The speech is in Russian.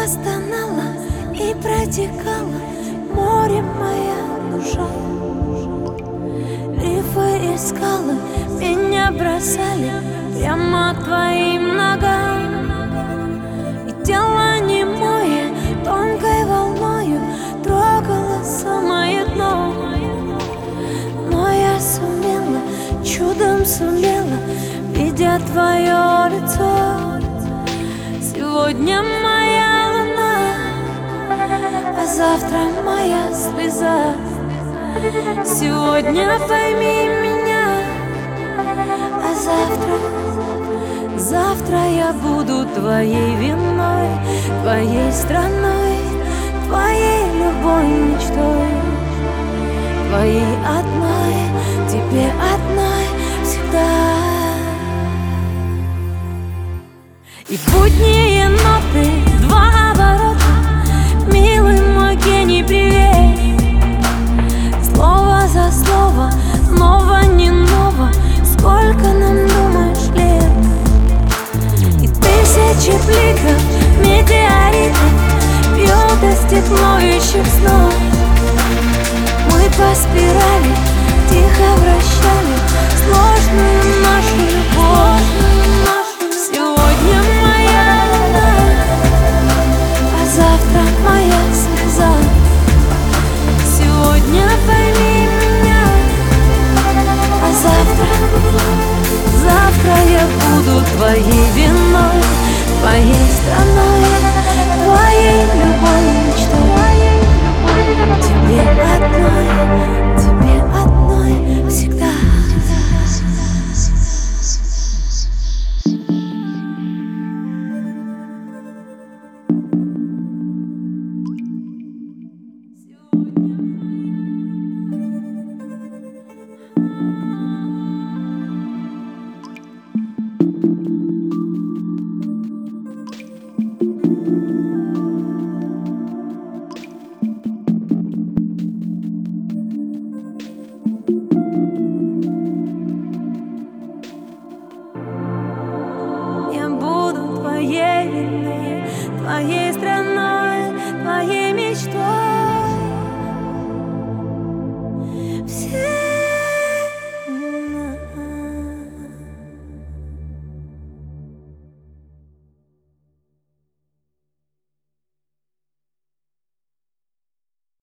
стонала и протекала морем моя душа. Рифы и скалы меня бросали прямо к твоим ногам. И тело немое тонкой волною трогало самое дно. Но я сумела, чудом сумела, видя твое лицо. Сегодня моя луна, а завтра моя слеза. Сегодня пойми меня, а завтра я буду твоей виной, твоей страной, твоей любой мечтой, твоей одной, тебе одной всегда. И будние ноты, два оборота, милый мой гений, привет. Слово за слово, ново не ново, сколько нам, думаешь, лет? И тысячи бликов, метеоритов бьют из теплоющих снов. Мы по спирали тихо вращали сложную нашу любовь. Сегодня моя луна, а завтра моя слеза. Сегодня пойми меня, а завтра я буду твоей виной, твоей страной, твоей любой мечтой, тебе одной всегда. Твоей